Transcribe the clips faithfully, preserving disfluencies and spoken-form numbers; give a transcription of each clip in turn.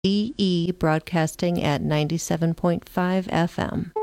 E E broadcasting at ninety-seven point five F M.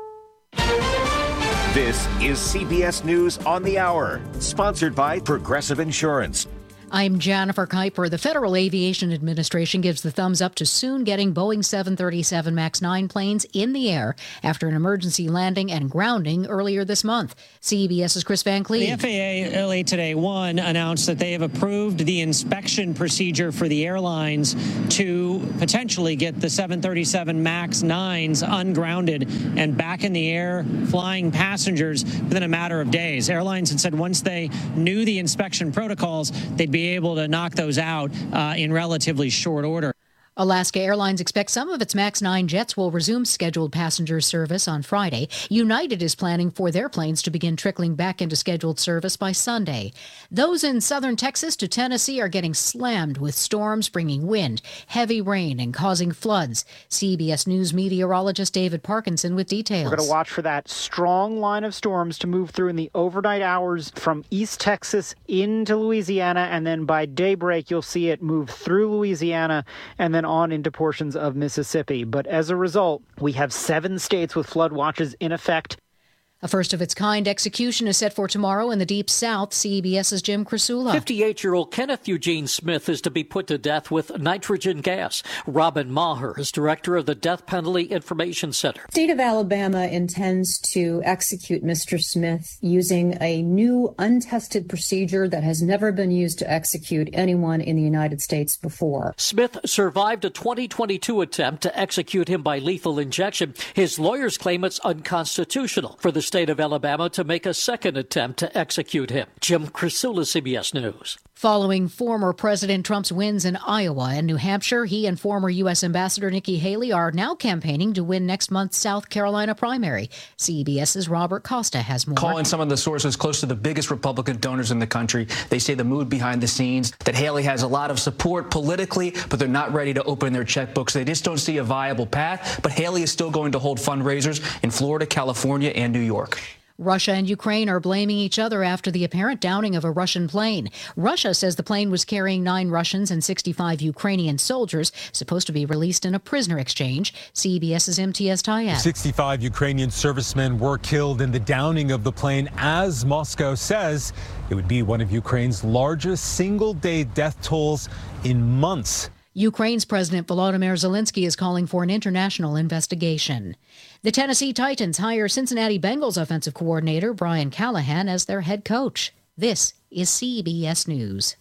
This is C B S News on the Hour, sponsored by Progressive Insurance. I'm Jennifer Kuiper. The Federal Aviation Administration gives the thumbs up to soon getting Boeing seven thirty-seven MAX nine planes in the air after an emergency landing and grounding earlier this month. CBS's Chris Van Cleave. The F A A early today, one, announced that they have approved the inspection procedure for the airlines to potentially get the seven thirty-seven MAX nines ungrounded and back in the air, flying passengers within a matter of days. Airlines had said once they knew the inspection protocols, they'd be able to knock those out uh, in relatively short order. Alaska Airlines expects some of its MAX nine jets will resume scheduled passenger service on Friday. United is planning for their planes to begin trickling back into scheduled service by Sunday. Those in southern Texas to Tennessee are getting slammed with storms bringing wind, heavy rain, and causing floods. C B S News meteorologist David Parkinson with details. We're going to watch for that strong line of storms to move through in the overnight hours from East Texas into Louisiana, and then by daybreak you'll see it move through Louisiana and then on into portions of Mississippi. But as a result, we have seven states with flood watches in effect. A first-of-its-kind execution is set for tomorrow in the Deep South. CBS's Jim Krasula. fifty-eight-year-old Kenneth Eugene Smith is to be put to death with nitrogen gas. Robin Maher is director of the Death Penalty Information Center. The state of Alabama intends to execute Mister Smith using a new untested procedure that has never been used to execute anyone in the United States before. Smith survived a twenty twenty-two attempt to execute him by lethal injection. His lawyers claim it's unconstitutional for the state of Alabama to make a second attempt to execute him. Jim Krasula, C B S News. Following former President Trump's wins in Iowa and New Hampshire, he and former U S Ambassador Nikki Haley are now campaigning to win next month's South Carolina primary. CBS's Robert Costa has more. Calling some of the sources close to the biggest Republican donors in the country, they say the mood behind the scenes, that Haley has a lot of support politically, but they're not ready to open their checkbooks. They just don't see a viable path, but Haley is still going to hold fundraisers in Florida, California, and New York. Russia and Ukraine are blaming each other after the apparent downing of a Russian plane. Russia says the plane was carrying nine Russians and sixty-five Ukrainian soldiers, supposed to be released in a prisoner exchange. CBS's M T S Tayeb. sixty-five Ukrainian servicemen were killed in the downing of the plane, as Moscow says it would be one of Ukraine's largest single-day death tolls in months. Ukraine's President Volodymyr Zelensky is calling for an international investigation. The Tennessee Titans hire Cincinnati Bengals offensive coordinator Brian Callahan as their head coach. This is C B S News.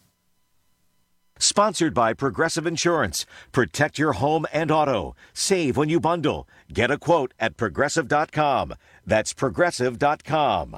Sponsored by Progressive Insurance. Protect your home and auto. Save when you bundle. Get a quote at progressive dot com. That's progressive dot com.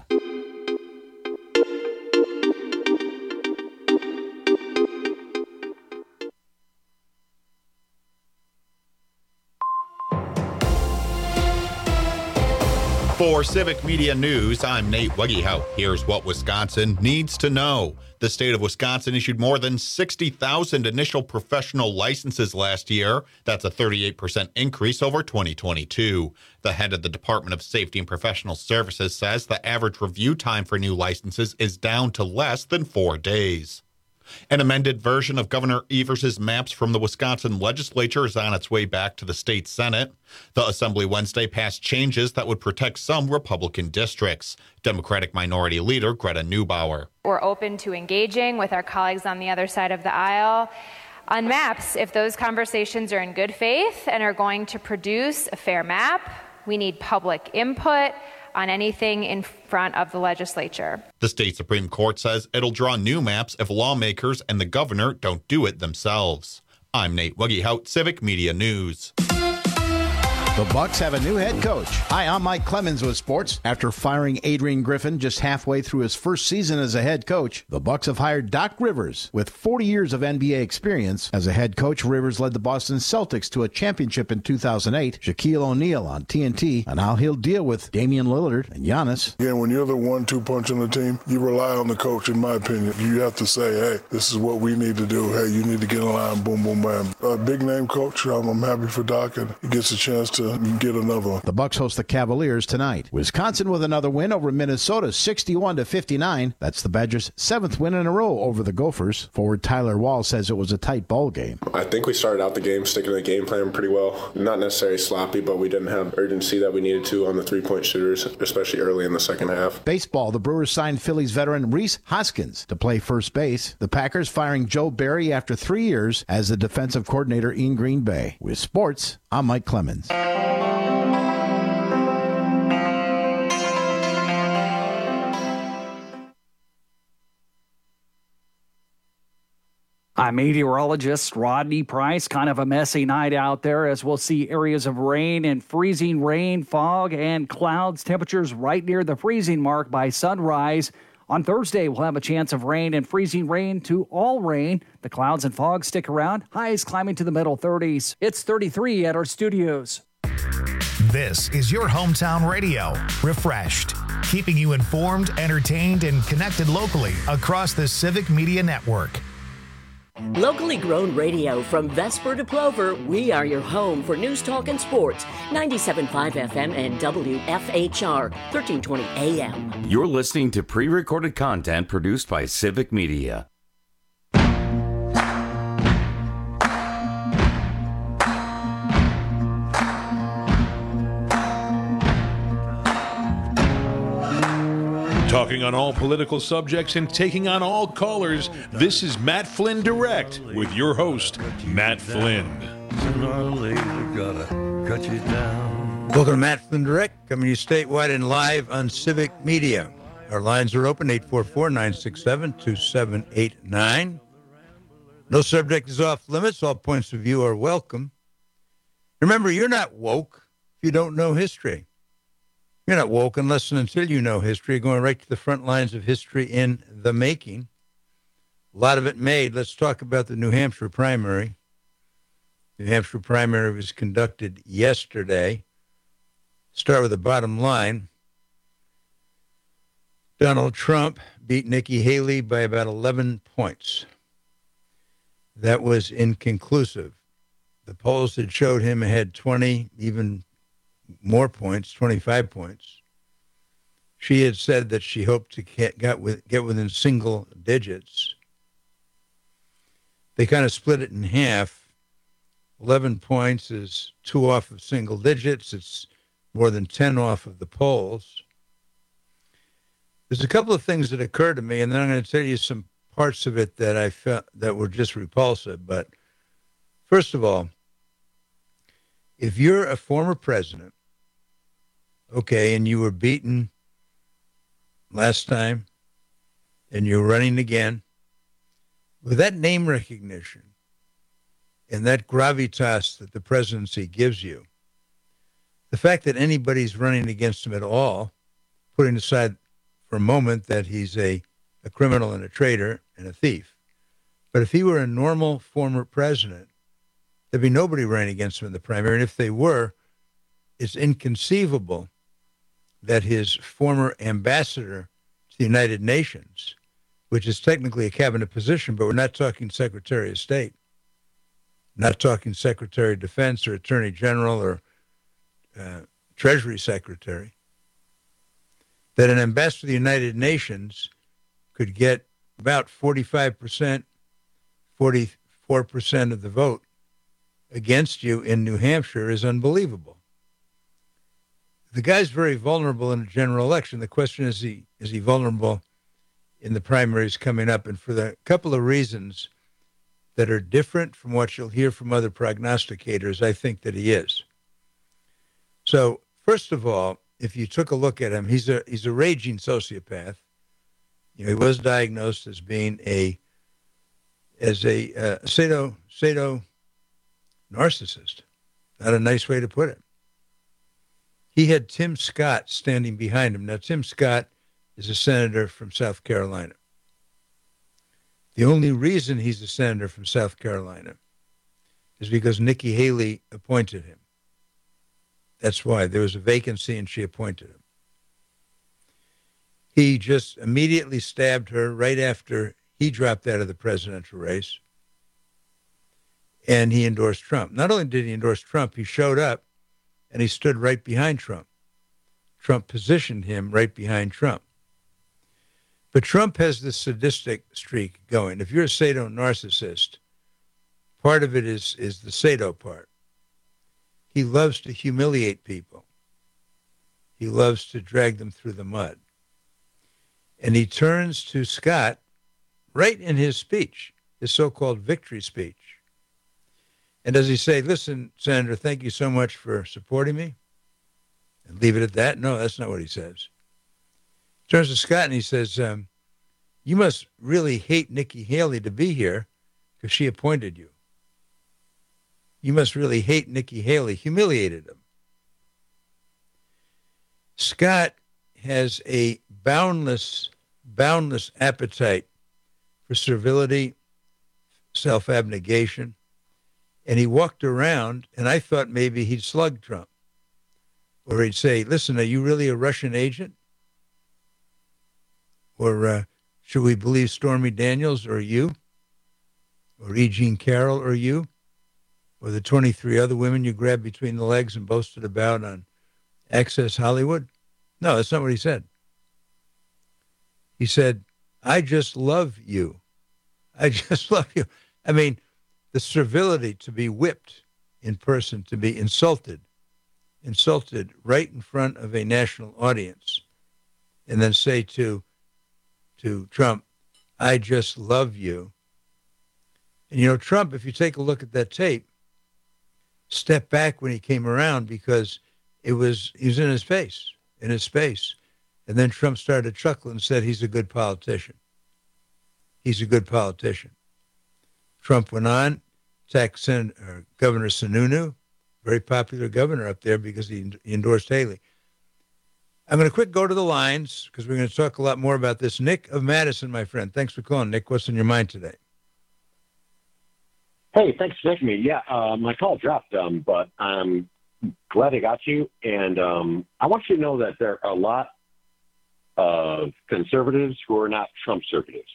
For Civic Media News, I'm Nate Weggehout. Here's what Wisconsin needs to know. The state of Wisconsin issued more than sixty thousand initial professional licenses last year. That's a thirty-eight percent increase over twenty twenty-two. The head of the Department of Safety and Professional Services says the average review time for new licenses is down to less than four days. An amended version of Governor Evers' maps from the Wisconsin legislature is on its way back to the state Senate. The Assembly Wednesday passed changes that would protect some Republican districts. Democratic Minority Leader Greta Neubauer. We're open to engaging with our colleagues on the other side of the aisle on maps if those conversations are in good faith and are going to produce a fair map. We need public input on anything in front of the legislature. The state Supreme Court says it'll draw new maps if lawmakers and the governor don't do it themselves. I'm Nate Weggehout, Civic Media News. The Bucks have a new head coach. Hi, I'm Mike Clemens with sports. After firing Adrian Griffin just halfway through his first season as a head coach, the Bucks have hired Doc Rivers with forty years of N B A experience. As a head coach, Rivers led the Boston Celtics to a championship in two thousand eight. Shaquille O'Neal on T N T, and how he'll deal with Damian Lillard and Giannis. Again, when you're the one two punch on the team, you rely on the coach, in my opinion. You have to say, hey, this is what we need to do. Hey, you need to get in line, boom, boom, bam. A big name coach, I'm, I'm happy for Doc, and he gets a chance to to get another one. The Bucks host the Cavaliers tonight. Wisconsin with another win over Minnesota, sixty-one to fifty-nine. That's the Badgers' seventh win in a row over the Gophers. Forward Tyler Wall says it was a tight ball game. I think we started out the game sticking to the game plan pretty well. Not necessarily sloppy, but we didn't have urgency that we needed to on the three-point shooters, especially early in the second half. Baseball, the Brewers signed Phillies veteran Rhys Hoskins to play first base. The Packers firing Joe Barry after three years as the defensive coordinator in Green Bay. With sports, I'm Mike Clemens. I'm meteorologist Rodney Price. Kind of a messy night out there as we'll see areas of rain and freezing rain, fog, and clouds. Temperatures right near the freezing mark by sunrise. On Thursday, we'll have a chance of rain and freezing rain to all rain. The clouds and fog stick around. Highs climbing to the middle thirties. It's thirty-three at our studios. This is your hometown radio. Refreshed. Keeping you informed, entertained, and connected locally across the Civic Media Network. Locally grown radio from Vesper to Plover, we are your home for news, talk, and sports. ninety-seven point five F M and W F H R, thirteen twenty A M. You're listening to pre-recorded content produced by Civic Media. Talking on all political subjects and taking on all callers, this is Matt Flynn Direct with your host, Matt Flynn. Welcome to Matt Flynn Direct, coming to you statewide and live on Civic Media. Our lines are open, eight four four, nine six seven, two seven eight nine. No subject is off limits. All points of view are welcome. Remember, you're not woke if you don't know history. You're not woke unless and until you know history, going right to the front lines of history in the making. A lot of it made. Let's talk about the New Hampshire primary. New Hampshire primary was conducted yesterday. Start with the bottom line. Donald Trump beat Nikki Haley by about eleven points. That was inconclusive. The polls had showed him had twenty, even more points, twenty-five points. She had said that she hoped to get, got with, get within single digits. They kind of split it in half. eleven points is two off of single digits. It's more than ten off of the polls. There's a couple of things that occurred to me, and then I'm going to tell you some parts of it that I felt that were just repulsive. But first of all, if you're a former president, okay, and you were beaten last time, and you're running again, with that name recognition and that gravitas that the presidency gives you, the fact that anybody's running against him at all, putting aside for a moment that he's a, a criminal and a traitor and a thief, but if he were a normal former president, there'd be nobody running against him in the primary. And if they were, it's inconceivable that his former ambassador to the United Nations, which is technically a cabinet position, but we're not talking Secretary of State, not talking Secretary of Defense or Attorney General or uh, Treasury Secretary, that an ambassador to the United Nations could get about forty-five percent, forty-four percent of the vote against you in New Hampshire is unbelievable. The guy's very vulnerable in a general election. The question is, he is he vulnerable in the primaries coming up? And for the couple of reasons that are different from what you'll hear from other prognosticators, I think that he is. So, first of all, if you took a look at him, he's a he's a raging sociopath. You know, he was diagnosed as being a as a uh, sado sado narcissist. Not a nice way to put it. He had Tim Scott standing behind him. Now, Tim Scott is a senator from South Carolina. The only reason he's a senator from South Carolina is because Nikki Haley appointed him. That's why. There was a vacancy and she appointed him. He just immediately stabbed her right after he dropped out of the presidential race, and he endorsed Trump. Not only did he endorse Trump, he showed up and he stood right behind Trump. Trump positioned him right behind Trump. But Trump has this sadistic streak going. If you're a sadomasochistic, part of it is, is the sado part. He loves to humiliate people. He loves to drag them through the mud. And he turns to Scott right in his speech, his so-called victory speech. And does he say, listen, Senator, thank you so much for supporting me? And leave it at that? No, that's not what he says. He turns to Scott and he says, um, you must really hate Nikki Haley to be here because she appointed you. You must really hate Nikki Haley, humiliated him. Scott has a boundless, boundless appetite for servility, self-abnegation, and he walked around, and I thought maybe he'd slug Trump. Or he'd say, listen, are you really a Russian agent? Or uh, should we believe Stormy Daniels or you? Or E. Jean Carroll or you? Or the twenty-three other women you grabbed between the legs and boasted about on Access Hollywood? No, that's not what he said. He said, I just love you. I just love you. I mean, the servility to be whipped in person, to be insulted, insulted right in front of a national audience, and then say to, to Trump, I just love you. And, you know, Trump, if you take a look at that tape, stepped back when he came around because it was, he was in his face, in his space. And then Trump started to chuckle and said, he's a good politician. He's a good politician. Trump went on, attacked Sen- uh, Governor Sununu, very popular governor up there because he, he endorsed Haley. I'm going to quick go to the lines because we're going to talk a lot more about this. Nick of Madison, my friend. Thanks for calling. Nick, what's on your mind today? Hey, thanks for taking me. Yeah, uh, my call dropped, um, but I'm glad I got you. And um, I want you to know that there are a lot of conservatives who are not Trump-servatives.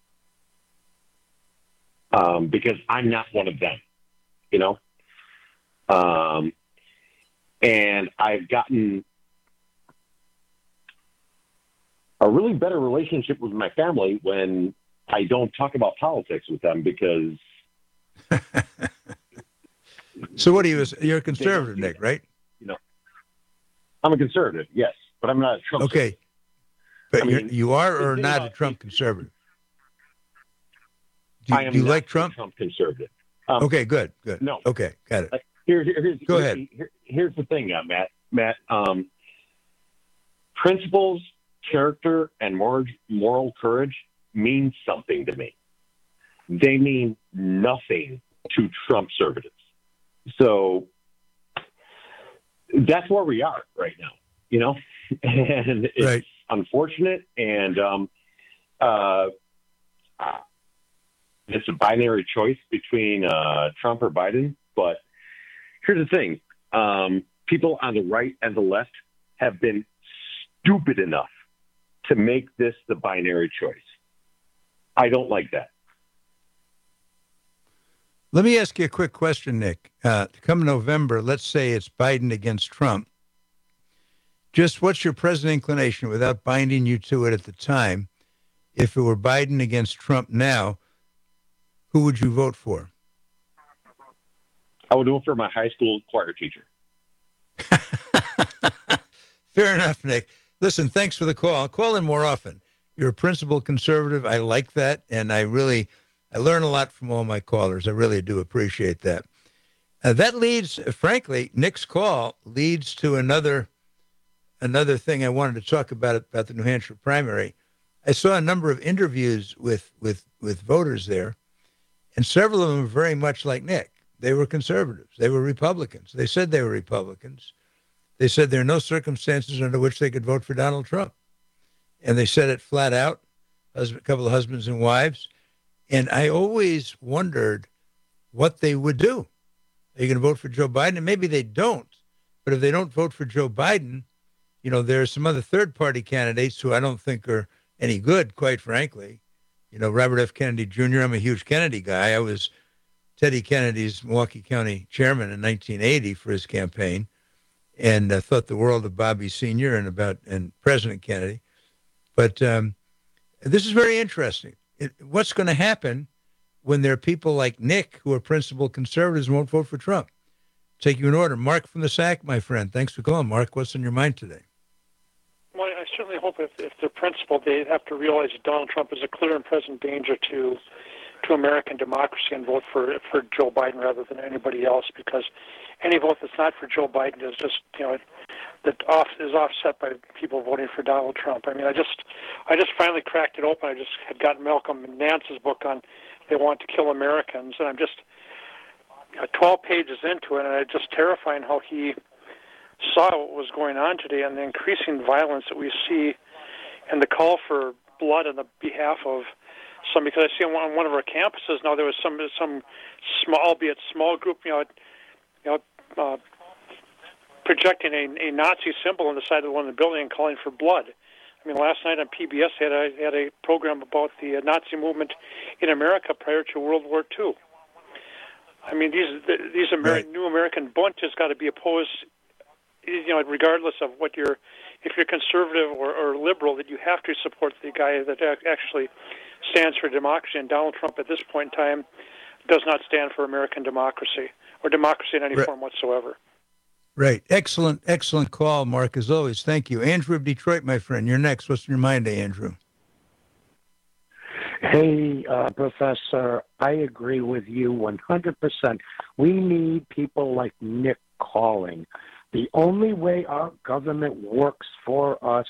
Um, because I'm not one of them, you know? Um, and I've gotten a really better relationship with my family when I don't talk about politics with them because... So what are you, you're a conservative, Nick, right? You know, I'm a conservative, yes, but I'm not a Trump Okay. But I you're, mean, you are or the thing not a about- Trump conservative? Do, I am do you not like a Trump? Trump conservative. Um, Okay, good, good. No. Okay, got it. Like, here, here, here's, Go here- ahead. here- here's the thing, uh, Matt. Matt, um, principles, character, and moral, moral courage mean something to me. They mean nothing to Trump conservatives. So that's where we are right now, you know, and it's Right. unfortunate. And um, uh, uh, it's a binary choice between uh, Trump or Biden. But here's the thing. Um, people on the right and the left have been stupid enough to make this the binary choice. I don't like that. Let me ask you a quick question, Nick. Uh, come November, let's say it's Biden against Trump. Just what's your present inclination, without binding you to it at the time, if it were Biden against Trump now, who would you vote for? I would vote for my high school choir teacher. Fair enough, Nick. Listen, thanks for the call. Call in more often. You're a principled conservative. I like that, and I really... I learn a lot from all my callers. I really do appreciate that. Uh, that leads, frankly, Nick's call leads to another another thing I wanted to talk about about the New Hampshire primary. I saw a number of interviews with with with voters there, and several of them were very much like Nick. They were conservatives. They were Republicans. They said they were Republicans. They said there are no circumstances under which they could vote for Donald Trump, and they said it flat out. A couple of husbands and wives. And I always wondered what they would do. Are you going to vote for Joe Biden? And maybe they don't. But if they don't vote for Joe Biden, you know, there are some other third-party candidates who I don't think are any good, quite frankly. You know, Robert F. Kennedy Junior I'm a huge Kennedy guy. I was Teddy Kennedy's Milwaukee County chairman in nineteen eighty for his campaign. and uh, thought the world of Bobby Senior and about and President Kennedy. But um, this is very interesting. It, what's going to happen when there are people like Nick who are principled conservatives and won't vote for Trump? Take you in order. Mark from the S A C, my friend. Thanks for calling, Mark. What's on your mind today? Well, I certainly hope if, if they're principled, they have to realize that Donald Trump is a clear and present danger to to American democracy and vote for for Joe Biden rather than anybody else, because any vote that's not for Joe Biden is just, you know, that off is offset by people voting for Donald Trump. I mean, I just I just finally cracked it open. I just had gotten Malcolm Nance's book on They Want to Kill Americans, and I'm just you know, twelve pages into it, and it's just terrifying how he saw what was going on today and the increasing violence that we see and the call for blood on the behalf of some, because I see on one of our campuses now there was some some small, albeit small group, you know, you know, uh, projecting a, a Nazi symbol on the side of one of the building and calling for blood. I mean, last night on P B S they had a, had a program about the Nazi movement in America prior to World War Two. I mean, these these Amer- right. new American bunch has got to be opposed, you know, regardless of what you're, if you're conservative or, or liberal, that you have to support the guy that actually stands for democracy. And Donald Trump at this point in time does not stand for American democracy or democracy in any right. form whatsoever. Right. Excellent, excellent call, Mark, as always. Thank you. Andrew of Detroit, my friend. You're next. What's in your mind, Andrew? Hey, uh, Professor, I agree with you one hundred percent. We need people like Nick calling. The only way our government works for us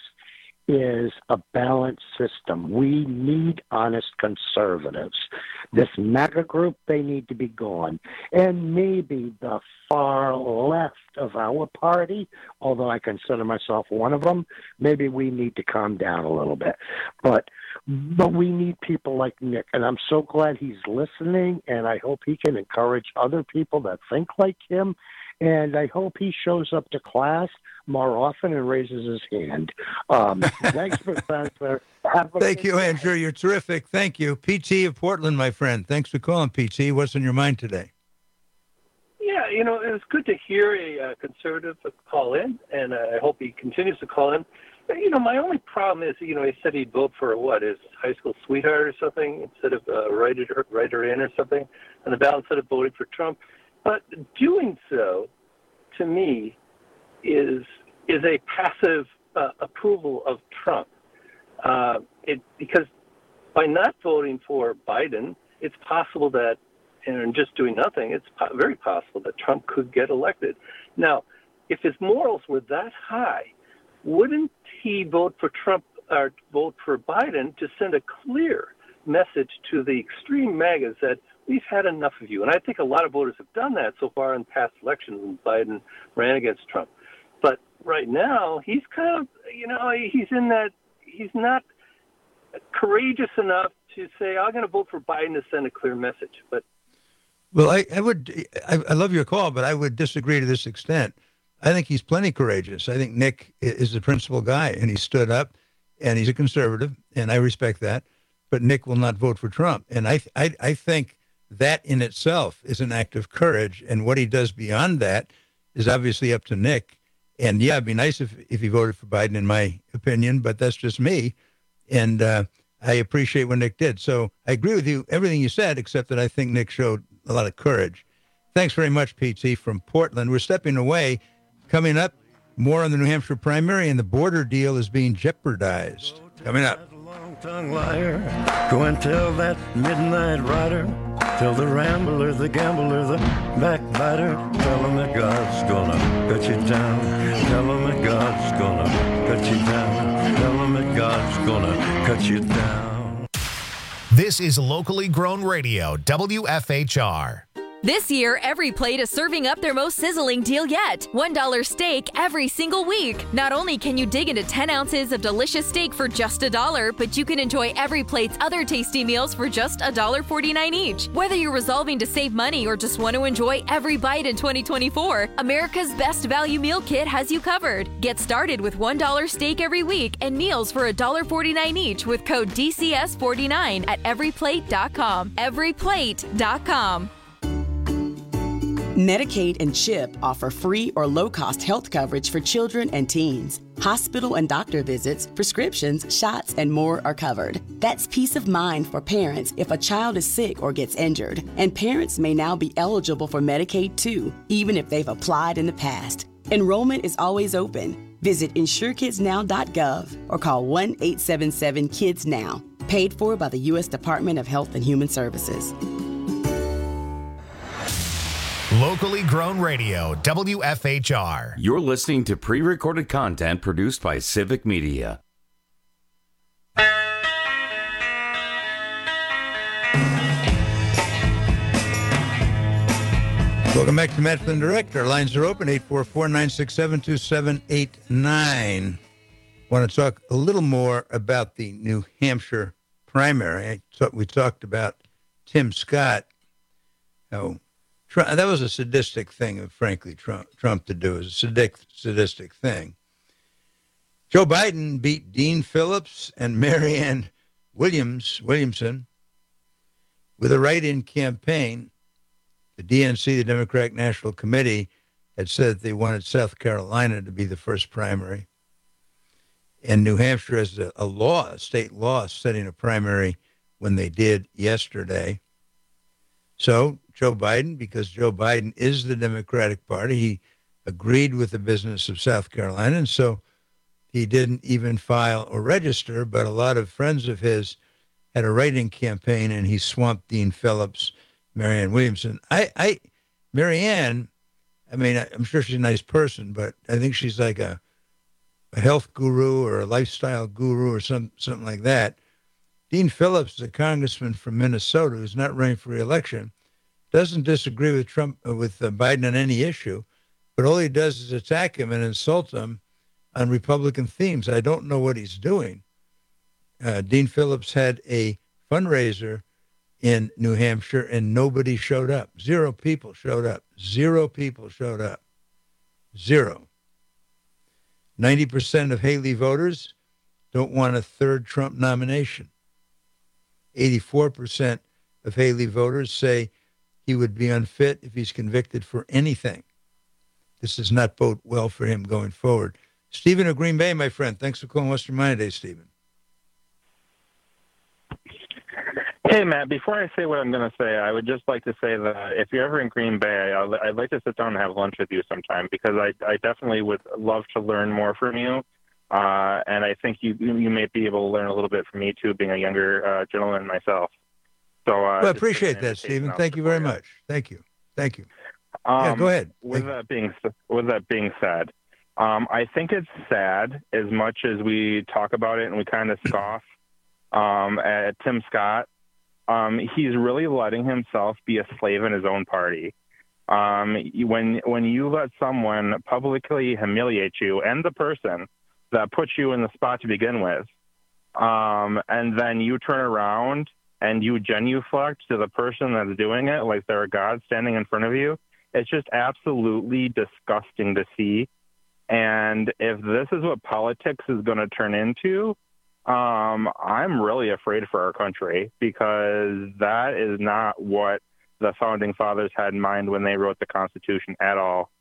is a balanced system. We need honest conservatives. This MAGA group, they need to be gone. And maybe the far left of our party, although I consider myself one of them, maybe we need to calm down a little bit. But but we need people like Nick, and I'm so glad he's listening, and I hope he can encourage other people that think like him. And I hope he shows up to class more often and raises his hand. Um, thanks, Professor. Thank you, Andrew. You're terrific. Thank you. P T of Portland, my friend. Thanks for calling, P T. What's on your mind today? Yeah, you know, it was good to hear a uh, conservative call in, and uh, I hope he continues to call in. But, you know, my only problem is, you know, he said he'd vote for, what, his high school sweetheart or something, instead of uh, write, it, write her in or something on the ballot instead of voting for Trump. But doing so, to me, is is a passive uh, approval of Trump. Uh, it because by not voting for Biden, it's possible that, and just doing nothing, it's po- very possible that Trump could get elected. Now, if his morals were that high, wouldn't he vote for Trump or vote for Biden to send a clear message to the extreme MAGAs that we've had enough of you? And I think a lot of voters have done that so far in past elections when Biden ran against Trump. But right now, he's kind of, you know, he's in that, he's not courageous enough to say, I'm going to vote for Biden to send a clear message. But Well, I, I would, I, I love your call, but I would disagree to this extent. I think he's plenty courageous. I think Nick is the principal guy, and he stood up, and he's a conservative, and I respect that. But Nick will not vote for Trump. And I, I, I think that in itself is an act of courage. And what he does beyond that is obviously up to Nick. And yeah, it'd be nice if, if he voted for Biden, in my opinion, but that's just me. And uh, I appreciate what Nick did. So I agree with you, everything you said, except that I think Nick showed a lot of courage. Thanks very much, P T from Portland. We're stepping away. Coming up, more on the New Hampshire primary, and the border deal is being jeopardized. Coming up. Tongue liar, go and tell that midnight rider, tell the rambler, the gambler, the backbiter, tell him that God's gonna cut you down, tell him that God's gonna cut you down, tell him that God's gonna cut you down. This is locally grown radio, W F H R. This year, Every Plate is serving up their most sizzling deal yet. one dollar steak every single week. Not only can you dig into ten ounces of delicious steak for just a dollar, but you can enjoy Every Plate's other tasty meals for just one dollar and forty-nine cents each. Whether you're resolving to save money or just want to enjoy every bite in twenty twenty-four, America's Best Value Meal Kit has you covered. Get started with one dollar steak every week and meals for one dollar and forty-nine cents each with code D C S forty-nine at every plate dot com. every plate dot com. Medicaid and CHIP offer free or low-cost health coverage for children and teens. Hospital and doctor visits, prescriptions, shots, and more are covered. That's peace of mind for parents if a child is sick or gets injured. And parents may now be eligible for Medicaid too, even if they've applied in the past. Enrollment is always open. Visit insure kids now dot gov or call one eight seven seven kids now. Paid for by the U S Department of Health and Human Services. Locally grown radio, W F H R. You're listening to pre-recorded content produced by Civic Media. Welcome back to Matt Flynn Direct. Our lines are open, eight four four, nine six seven, two seven eight nine. Want to talk a little more about the New Hampshire primary. I thought we talked about Tim Scott. How Trump, that was a sadistic thing, frankly, Trump, Trump to do. It was a sadistic, sadistic thing. Joe Biden beat Dean Phillips and Marianne Williams, Williamson with a write-in campaign. The D N C, the Democratic National Committee, had said that they wanted South Carolina to be the first primary. And New Hampshire has a, a law, a state law, setting a primary when they did yesterday. So Joe Biden, because Joe Biden is the Democratic Party, he agreed with the business of South Carolina, and so he didn't even file or register, but a lot of friends of his had a write-in campaign, and he swamped Dean Phillips, Marianne Williamson. I, I, Marianne, I mean, I'm sure she's a nice person, but I think she's like a, a health guru or a lifestyle guru or some, something like that. Dean Phillips is a congressman from Minnesota who's not running for re-election, doesn't disagree with Trump, uh, with uh, Biden on any issue, but all he does is attack him and insult him on Republican themes. I don't know what he's doing. Uh, Dean Phillips had a fundraiser in New Hampshire and nobody showed up. Zero people showed up. Zero people showed up. Zero. ninety percent of Haley voters don't want a third Trump nomination. eighty-four percent of Haley voters say he would be unfit if he's convicted for anything. This does not bode well for him going forward. Stephen of Green Bay, my friend. Thanks for calling Western Mind today, Stephen. Hey, Matt, before I say what I'm going to say, I would just like to say that if you're ever in Green Bay, I'd, I'd like to sit down and have lunch with you sometime, because I, I definitely would love to learn more from you. Uh, and I think you you may be able to learn a little bit from me, too, being a younger uh, gentleman myself. So, uh, well, I appreciate that, Stephen. Thank you very much. Thank you. Thank you. Um, yeah, go ahead. With that being with that being said, um, I think it's sad, as much as we talk about it and we kind of scoff um, at Tim Scott. Um, he's really letting himself be a slave in his own party. Um, when when you let someone publicly humiliate you and the person that puts you in the spot to begin with, um, and then you turn around and you genuflect to the person that's doing it like they're a god standing in front of you, it's just absolutely disgusting to see. And if this is what politics is going to turn into, um, I'm really afraid for our country, because that is not what the founding fathers had in mind when they wrote the Constitution at all.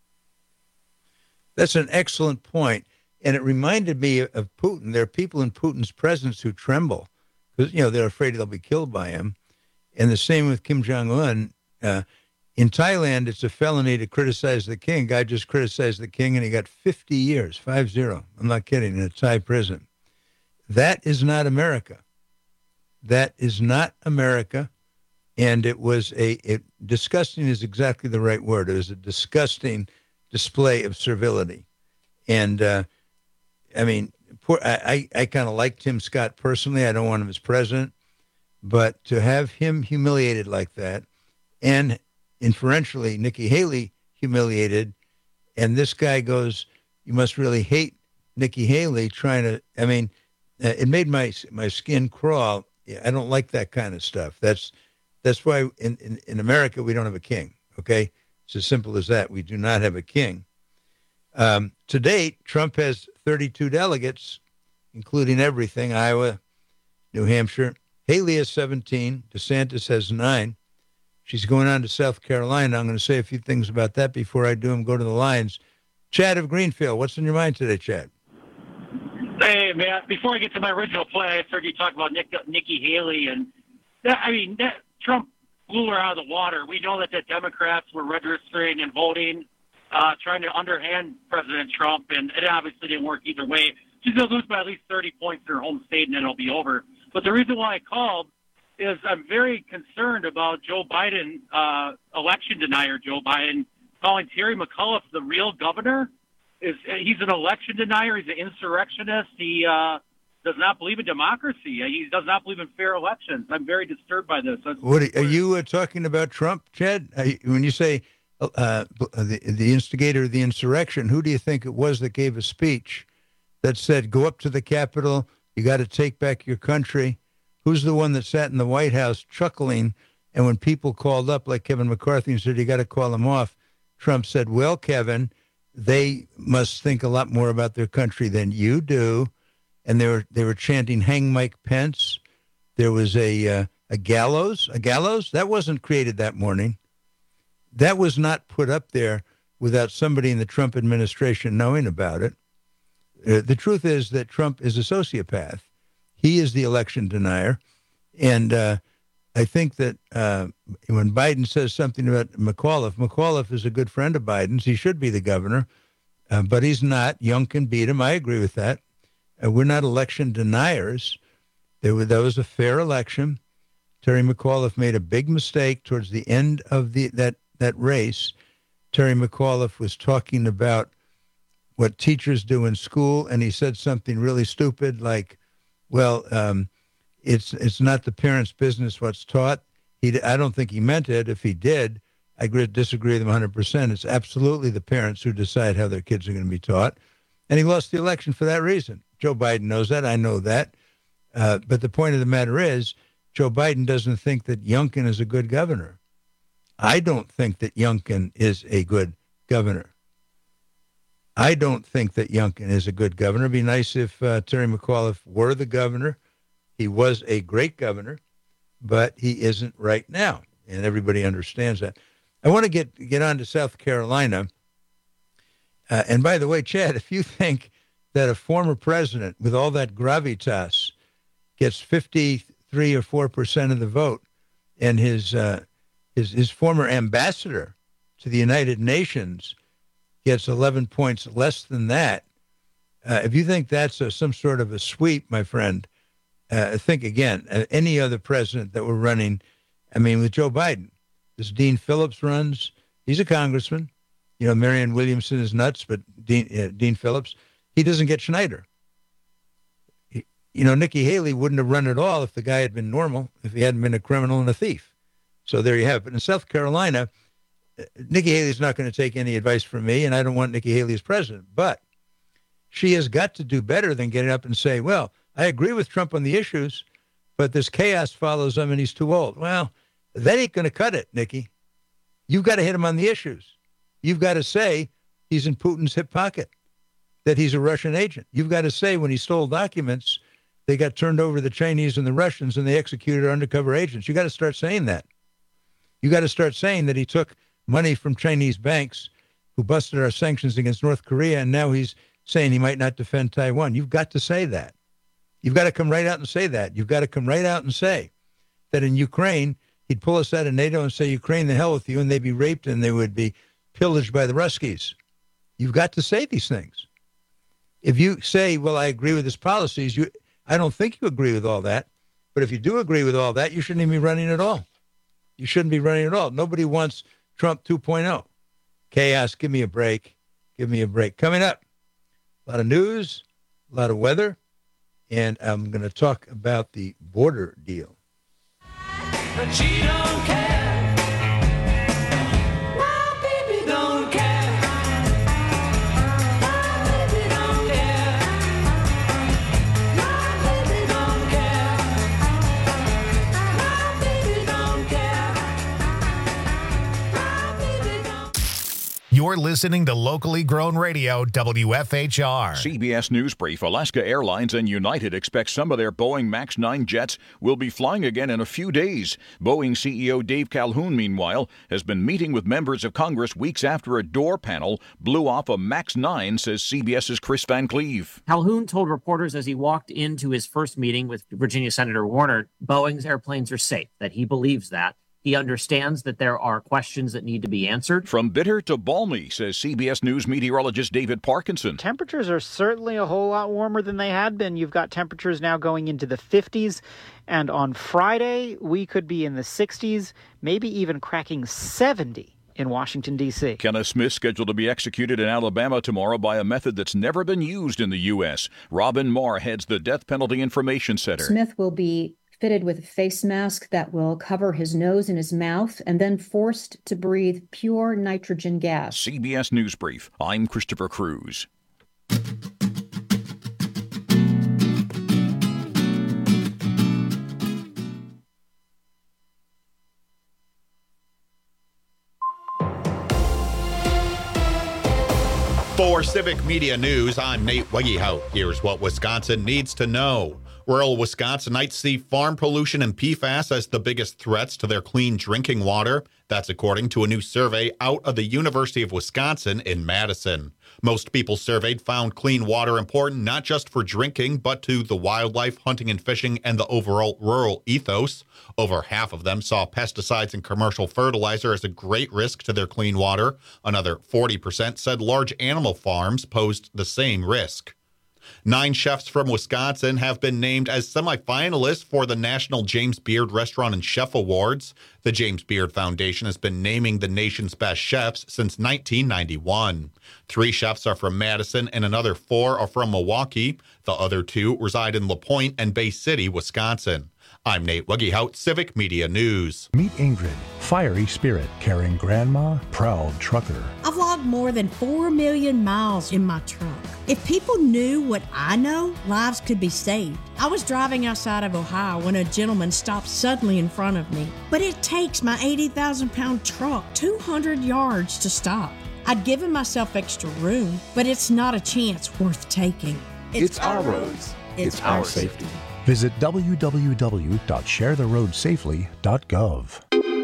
That's an excellent point. And it reminded me of Putin. There are people in Putin's presence who tremble because, you know, they're afraid they'll be killed by him. And the same with Kim Jong-un. Uh, in Thailand, it's a felony to criticize the king. Guy just criticized the king, and he got fifty years, five zero. I'm not kidding, in a Thai prison. That is not America. That is not America. And it was a, it, disgusting is exactly the right word. It was a disgusting display of servility. And, uh, I mean, poor, I, I, I kind of like Tim Scott personally. I don't want him as president. But to have him humiliated like that, and inferentially Nikki Haley humiliated, and this guy goes, you must really hate Nikki Haley, trying to, I mean, uh, it made my my skin crawl. I don't like that kind of stuff. That's that's why in, in, in America we don't have a king, okay? It's as simple as that. We do not have a king. Um, to date, Trump has thirty-two delegates, including everything, Iowa, New Hampshire. Haley has seventeen. DeSantis has nine. She's going on to South Carolina. I'm going to say a few things about that before I do them. Go to the lines. Chad of Greenfield, what's in your mind today, Chad? Hey, man, before I get to my original play, I heard you talk about Nick, Nikki Haley. And, that, I mean, that, Trump blew her out of the water. We know that the Democrats were registering and voting, uh, trying to underhand President Trump, and it obviously didn't work either way. She's going to lose by at least thirty points in her home state, and then it'll be over. But the reason why I called is I'm very concerned about Joe Biden, uh, election denier Joe Biden, calling Terry McAuliffe the real governor. Is He's an election denier. He's an insurrectionist. He uh, does not believe in democracy. He does not believe in fair elections. I'm very disturbed by this. That's what are you uh, talking about, Trump, Chad? You, when you say uh, the, the instigator of the insurrection, who do you think it was that gave a speech that said, go up to the Capitol, you got to take back your country? Who's the one that sat in the White House chuckling, and when people called up, like Kevin McCarthy, and said, you got to call them off, Trump said, well, Kevin, they must think a lot more about their country than you do. And they were they were chanting, hang Mike Pence. There was a uh, a gallows, a gallows. That wasn't created that morning. That was not put up there without somebody in the Trump administration knowing about it. Uh, the truth is that Trump is a sociopath. He is the election denier. And uh, I think that uh, when Biden says something about McAuliffe, McAuliffe is a good friend of Biden's. He should be the governor, uh, but he's not. Youngkin beat him. I agree with that. Uh, we're not election deniers. There was, that was a fair election. Terry McAuliffe made a big mistake towards the end of the that, that race. Terry McAuliffe was talking about what teachers do in school, and he said something really stupid like, well, um, it's it's not the parents' business what's taught. He, I don't think he meant it. If he did, I agree, disagree with him one hundred percent. It's absolutely the parents who decide how their kids are going to be taught. And he lost the election for that reason. Joe Biden knows that. I know that. Uh, but the point of the matter is, Joe Biden doesn't think that Youngkin is a good governor. I don't think that Youngkin is a good governor. I don't think that Youngkin is a good governor. It'd be nice if uh, Terry McAuliffe were the governor. He was a great governor, but he isn't right now, and everybody understands that. I want to get get on to South Carolina. Uh, and by the way, Chad, if you think that a former president with all that gravitas gets fifty-three or four percent of the vote, and his uh, his his former ambassador to the United Nations gets eleven points less than that, uh, if you think that's a, some sort of a sweep, my friend, uh, think again. Uh, any other president that were running, I mean, with Joe Biden, this Dean Phillips runs. He's a congressman. You know, Marianne Williamson is nuts, but Dean, uh, Dean Phillips, he doesn't get Schneider. He, you know, Nikki Haley wouldn't have run at all if the guy had been normal, if he hadn't been a criminal and a thief. So there you have it. But in South Carolina, Nikki Haley's not going to take any advice from me, and I don't want Nikki Haley as president. But she has got to do better than getting up and say, well, I agree with Trump on the issues, but this chaos follows him and he's too old. Well, that ain't going to cut it, Nikki. You've got to hit him on the issues. You've got to say he's in Putin's hip pocket, that he's a Russian agent. You've got to say when he stole documents, they got turned over to the Chinese and the Russians and they executed undercover agents. You got to start saying that. You got to start saying that he took money from Chinese banks who busted our sanctions against North Korea, and now he's saying he might not defend Taiwan. You've got to say that. You've got to come right out and say that. You've got to come right out and say that in Ukraine, he'd pull us out of NATO and say, Ukraine, the hell with you, and they'd be raped and they would be pillaged by the Ruskies. You've got to say these things. If you say, well, I agree with his policies, you, I don't think you agree with all that. But if you do agree with all that, you shouldn't even be running at all. You shouldn't be running at all. Nobody wants Trump two point oh. Chaos, give me a break. Give me a break. Coming up, a lot of news, a lot of weather, and I'm going to talk about the border deal. But she don't care. My baby don't care. My baby don't care. My baby don't care. My baby don't care. My baby don't care. You're You're listening to locally grown radio, W F H R. C B S News Brief. Alaska Airlines and United expect some of their Boeing MAX nine jets will be flying again in a few days. Boeing C E O Dave Calhoun, meanwhile, has been meeting with members of Congress weeks after a door panel blew off a MAX nine, says CBS's Chris Van Cleve. Calhoun told reporters as he walked into his first meeting with Virginia Senator Warner, Boeing's airplanes are safe, that he believes that. He understands that there are questions that need to be answered. From bitter to balmy, says C B S News meteorologist David Parkinson. Temperatures are certainly a whole lot warmer than they had been. You've got temperatures now going into the fifties. And on Friday, we could be in the sixties, maybe even cracking seventy in Washington, D C. Kenneth Smith scheduled to be executed in Alabama tomorrow by a method that's never been used in the U S. Robin Marr heads the Death Penalty Information Center. Smith will be fitted with a face mask that will cover his nose and his mouth and then forced to breathe pure nitrogen gas. C B S News Brief. I'm Christopher Cruz. For Civic Media News, I'm Nate Wegehout. Here's what Wisconsin needs to know. Rural Wisconsinites see farm pollution and P FAS as the biggest threats to their clean drinking water. That's according to a new survey out of the University of Wisconsin in Madison. Most people surveyed found clean water important not just for drinking, but to the wildlife, hunting and fishing, and the overall rural ethos. Over half of them saw pesticides and commercial fertilizer as a great risk to their clean water. Another forty percent said large animal farms posed the same risk. Nine chefs from Wisconsin have been named as semifinalists for the National James Beard Restaurant and Chef Awards. The James Beard Foundation has been naming the nation's best chefs since nineteen ninety-one. Three chefs are from Madison and another four are from Milwaukee. The other two reside in LaPointe and Bay City, Wisconsin. I'm Nate Wegehout, Civic Media News. Meet Ingrid, fiery spirit, caring grandma, proud trucker. I've logged more than four million miles in my truck. If people knew what I know, lives could be saved. I was driving outside of Ohio when a gentleman stopped suddenly in front of me. But it takes my eighty thousand pound truck two hundred yards to stop. I'd given myself extra room, but it's not a chance worth taking. It's, it's our roads. It's, it's our, our safety. Visit w w w dot share the road safely dot gov.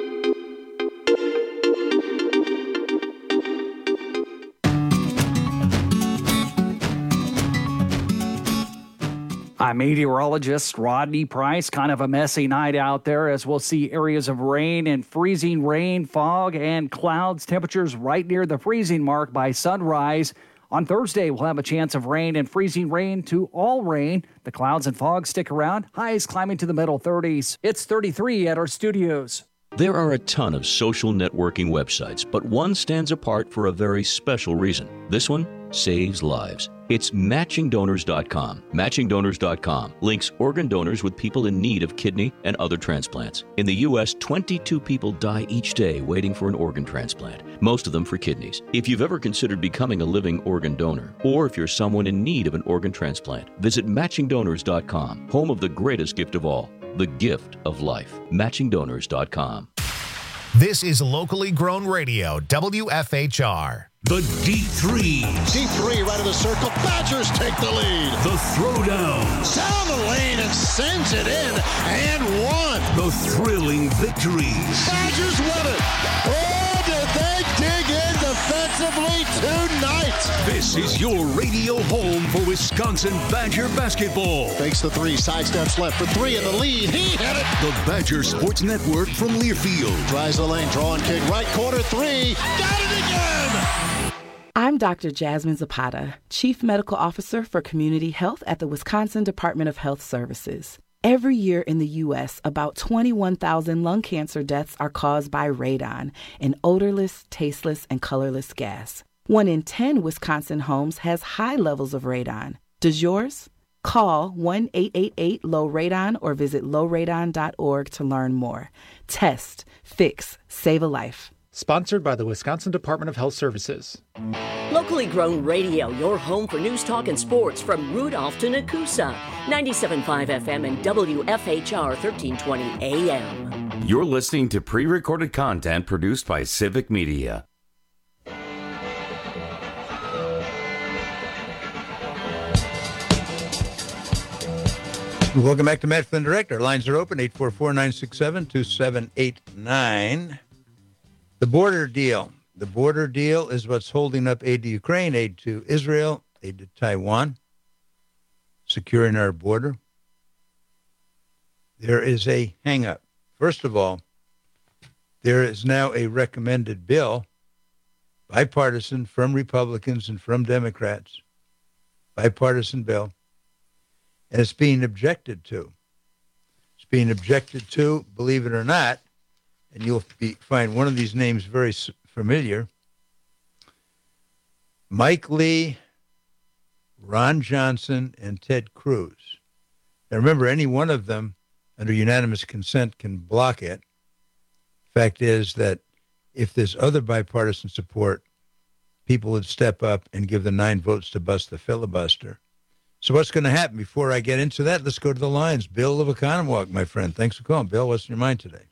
I'm meteorologist Rodney Price. Kind of a messy night out there as we'll see areas of rain and freezing rain, fog, and clouds. Temperatures right near the freezing mark by sunrise. On Thursday, we'll have a chance of rain and freezing rain to all rain. The clouds and fog stick around. Highs climbing to the middle thirties. It's thirty-three at our studios. There are a ton of social networking websites, but one stands apart for a very special reason. This one saves lives. It's matching donors dot com. matching donors dot com links organ donors with people in need of kidney and other transplants. In the U S, twenty-two people die each day waiting for an organ transplant, most of them for kidneys. If you've ever considered becoming a living organ donor, or if you're someone in need of an organ transplant, visit matching donors dot com, home of the greatest gift of all, the gift of life. matching donors dot com. This is locally grown radio, W F H R. The deep threes. Deep three right of the circle. Badgers take the lead. The throwdowns. Down the lane and sends it in and one. The thrilling victories. Badgers won it. Oh, did they dig in defensively tonight? This is your radio home for Wisconsin Badger basketball. Fakes the three, sidesteps left for three in the lead. He hit it. The Badger Sports Network from Learfield. Tries the lane, draw and kick, right corner three. Got it again. I'm Doctor Jasmine Zapata, Chief Medical Officer for Community Health at the Wisconsin Department of Health Services. Every year in the U S, about twenty-one thousand lung cancer deaths are caused by radon, an odorless, tasteless, and colorless gas. One in ten Wisconsin homes has high levels of radon. Does yours? Call one eight eight eight low radon or visit low radon dot org to learn more. Test, fix, save a life. Sponsored by the Wisconsin Department of Health Services. Locally grown radio, your home for news, talk, and sports from Rudolph to Nakusa. ninety-seven point five F M and W F H R thirteen twenty A M. You're listening to pre-recorded content produced by Civic Media. Welcome back to Matt Flynn Direct. Our lines are open, eight four four, nine six seven, two seven eight nine. The border deal. The border deal is what's holding up aid to Ukraine, aid to Israel, aid to Taiwan, securing our border. There is a hang-up. First of all, there is now a recommended bill, bipartisan, from Republicans and from Democrats, bipartisan bill, and it's being objected to. It's being objected to, believe it or not, and you'll be, find one of these names very familiar. Mike Lee, Ron Johnson, and Ted Cruz. Now remember, any one of them, under unanimous consent, can block it. Fact is that if there's other bipartisan support, people would step up and give the nine votes to bust the filibuster. So what's going to happen? Before I get into that, let's go to the lines. Bill of Economwalk, my friend. Thanks for calling. Bill, what's in your mind today?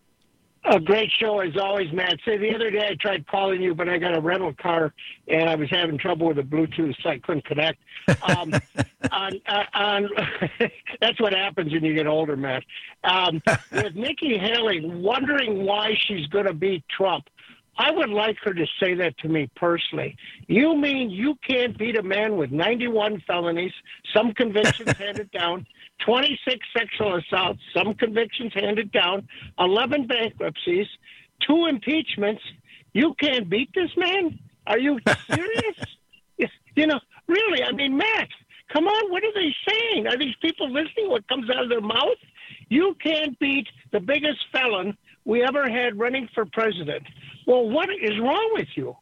A great show as always, Matt. Say the other day I tried calling you, but I got a rental car and I was having trouble with the Bluetooth, so I couldn't connect. Um, on, uh, on, that's what happens when you get older, Matt. Um, with Nikki Haley wondering why she's going to beat Trump, I would like her to say that to me personally. You mean you can't beat a man with ninety-one felonies, some convictions handed down, twenty-six sexual assaults, some convictions handed down, eleven bankruptcies, two impeachments. You can't beat this man? Are you serious? You know, really, I mean, Matt, come on, what are they saying? Are these people listening what comes out of their mouth? You can't beat the biggest felon we ever had running for president. Well, what is wrong with you?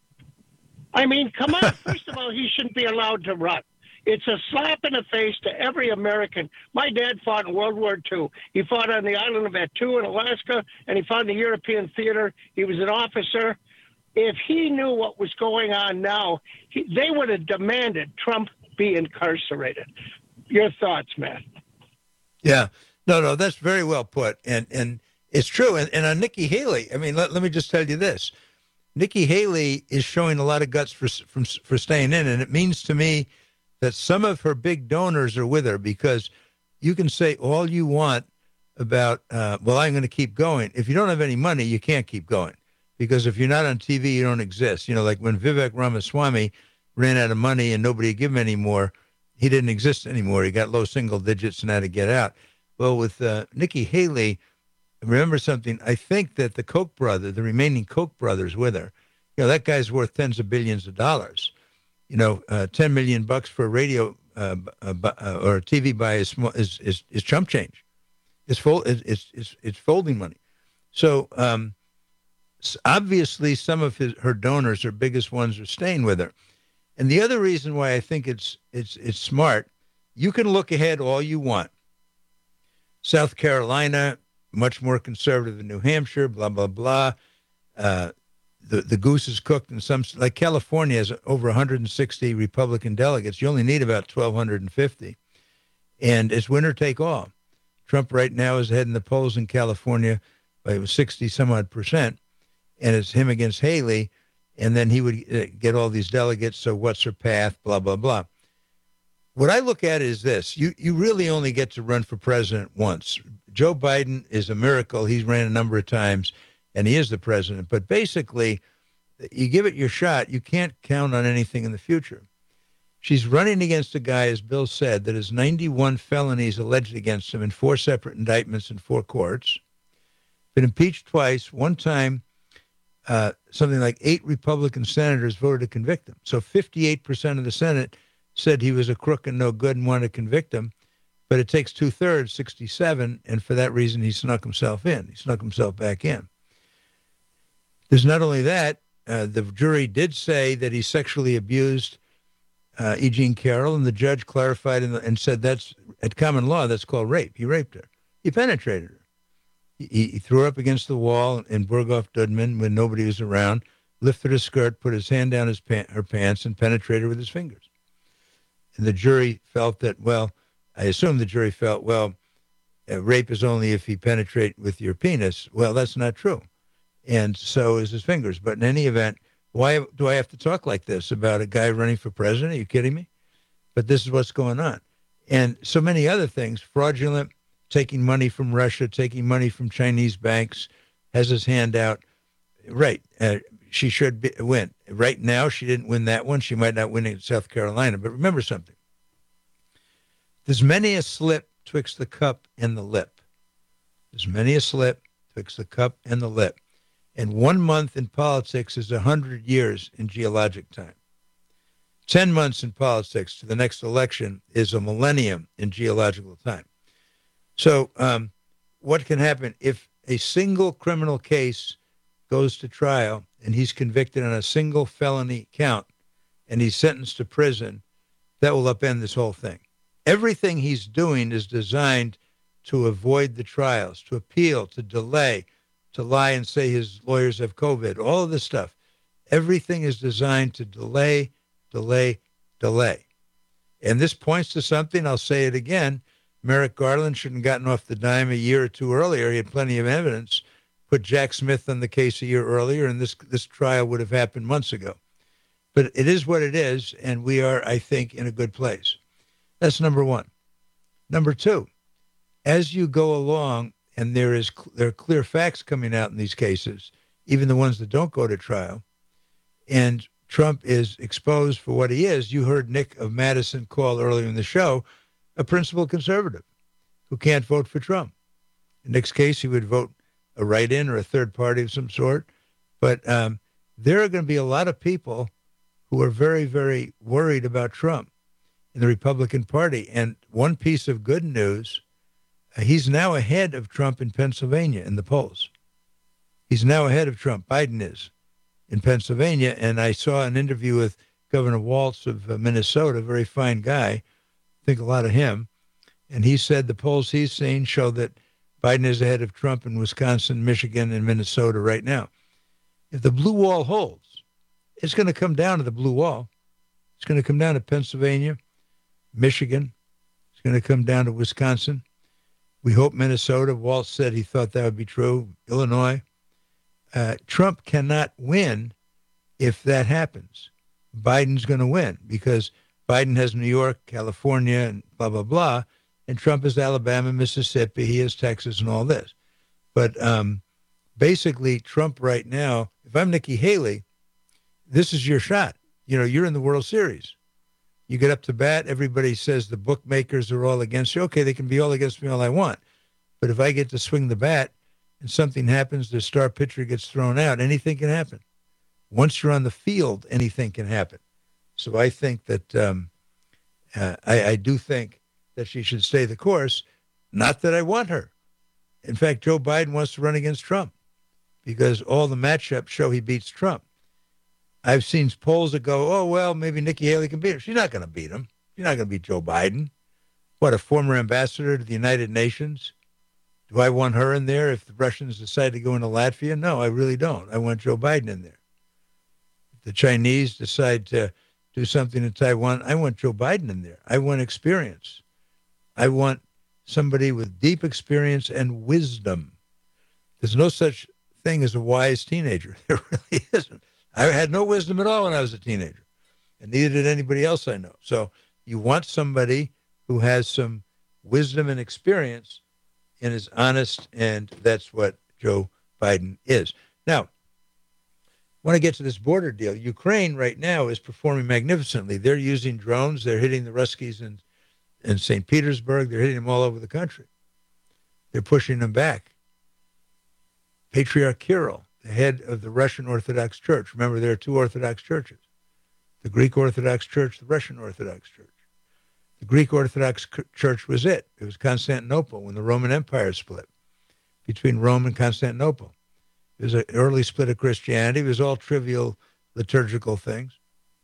I mean, come on. First of all, he shouldn't be allowed to run. It's a slap in the face to every American. My dad fought in World War Two. He fought on the island of Attu in Alaska, and he fought in the European theater. He was an officer. If he knew what was going on now, he, they would have demanded Trump be incarcerated. Your thoughts, Matt? Yeah. No, no, that's very well put. And and it's true. And, and on Nikki Haley, I mean, let, let me just tell you this. Nikki Haley is showing a lot of guts for, from, for staying in, and it means to me that some of her big donors are with her, because you can say all you want about, uh, well, I'm going to keep going. If you don't have any money, you can't keep going, because if you're not on T V, you don't exist. You know, like when Vivek Ramaswamy ran out of money and nobody gave him any more, he didn't exist anymore. He got low single digits and had to get out. Well, with uh, Nikki Haley, remember something, I think that the Koch brother, the remaining Koch brothers with her, you know, that guy's worth tens of billions of dollars. You know, uh, ten million bucks for a radio uh, uh, or a T V buy is, is, is, is chump change. It's, fold, it's, it's, it's folding money. So um, obviously some of his, her donors, her biggest ones, are staying with her. And the other reason why I think it's, it's, it's smart, you can look ahead all you want. South Carolina, much more conservative than New Hampshire, blah, blah, blah. Uh, the, the goose is cooked in some, like California has over one hundred sixty Republican delegates. You only need about twelve fifty. And it's winner take all. Trump right now is ahead in the polls in California by sixty some odd percent. And it's him against Haley. And then he would get all these delegates. So what's her path? Blah, blah, blah. What I look at is this. You, you really only get to run for president once. Joe Biden is a miracle. He's ran a number of times, and he is the president. But basically, you give it your shot, you can't count on anything in the future. She's running against a guy, as Bill said, that has ninety-one felonies alleged against him in four separate indictments in four courts. Been impeached twice. One time, uh, something like eight Republican senators voted to convict him. So fifty-eight percent of the Senate said he was a crook and no good and wanted to convict him. But it takes two-thirds, sixty-seven, and for that reason, he snuck himself in. He snuck himself back in. There's not only that, uh, the jury did say that he sexually abused uh, E. Jean Carroll, and the judge clarified in the, and said that's, at common law, that's called rape. He raped her. He penetrated her. He, he threw her up against the wall in Berghoff Dudman when nobody was around, lifted her skirt, put his hand down his pa- her pants, and penetrated her with his fingers. And the jury felt that, well, I assume the jury felt, well, uh, rape is only if you penetrate with your penis. Well, that's not true. And so is his fingers. But in any event, why do I have to talk like this about a guy running for president? Are you kidding me? But this is what's going on. and so many other things, fraudulent, taking money from Russia, taking money from Chinese banks, has his hand out. Right. Uh, she should be, win. Right now, she didn't win that one. She might not win in South Carolina. But remember something. There's many a slip twixt the cup and the lip. There's many a slip twixt the cup and the lip. And one month in politics is a hundred years in geologic time. Ten months in politics to the next election is a millennium in geological time. So um, what can happen if a single criminal case goes to trial and he's convicted on a single felony count and he's sentenced to prison? That will upend this whole thing. Everything he's doing is designed to avoid the trials, to appeal, to delay, to lie and say his lawyers have COVID, all of this stuff. Everything is designed to delay, delay, delay. And this points to something, I'll say it again. Merrick Garland shouldn't have gotten off the dime a year or two earlier. He had plenty of evidence. Put Jack Smith on the case a year earlier, and this this trial would have happened months ago. But it is what it is, and we are, I think, in a good place. That's number one. Number two, as you go along, and there is there are clear facts coming out in these cases, even the ones that don't go to trial, and Trump is exposed for what he is. You heard Nick of Madison call earlier in the show a principled conservative who can't vote for Trump. In Nick's case, he would vote a write-in or a third party of some sort. But um, there are going to be a lot of people who are very, very worried about Trump in the Republican Party. And one piece of good news, uh, he's now ahead of Trump in Pennsylvania in the polls. He's now ahead of Trump. Biden is in Pennsylvania. And I saw an interview with Governor Walz of uh, Minnesota, a very fine guy. Think a lot of him. And he said the polls he's seen show that Biden is ahead of Trump in Wisconsin, Michigan, and Minnesota right now. If the blue wall holds, it's going to come down to the blue wall. It's going to come down to Pennsylvania, Michigan. It's going to come down to Wisconsin. We hope Minnesota. Walz said he thought that would be true. Illinois. Uh, Trump cannot win if that happens. Biden's going to win because Biden has New York, California, and blah, blah, blah. And Trump is Alabama, Mississippi. He is Texas and all this. But um, basically, Trump right now, if I'm Nikki Haley, this is your shot. You know, you're in the World Series. You get up to bat. Everybody says the bookmakers are all against you. Okay, they can be all against me all I want. But if I get to swing the bat and something happens, the star pitcher gets thrown out, anything can happen. Once you're on the field, anything can happen. So I think that um, uh, I, I do think that she should stay the course. Not that I want her. In fact, Joe Biden wants to run against Trump because all the matchups show he beats Trump. I've seen polls that go, oh, well, maybe Nikki Haley can beat him. She's not going to beat him. She's not going to beat Joe Biden. What, a former ambassador to the United Nations? Do I want her in there if the Russians decide to go into Latvia? No, I really don't. I want Joe Biden in there. If the Chinese decide to do something in Taiwan, I want Joe Biden in there. I want experience. I want somebody with deep experience and wisdom. There's no such thing as a wise teenager. There really isn't. I had no wisdom at all when I was a teenager, and neither did anybody else I know. So you want somebody who has some wisdom and experience and is honest, and that's what Joe Biden is. Now, when I get to this border deal, Ukraine right now is performing magnificently. They're using drones. They're hitting the Ruskies in, in Saint Petersburg. They're hitting them all over the country. They're pushing them back. Patriarch Kirill, the head of the Russian Orthodox Church. Remember, there are two Orthodox churches, the Greek Orthodox Church, the Russian Orthodox Church. The Greek Orthodox Church was it. It was Constantinople when the Roman Empire split between Rome and Constantinople. It was an early split of Christianity. It was all trivial liturgical things.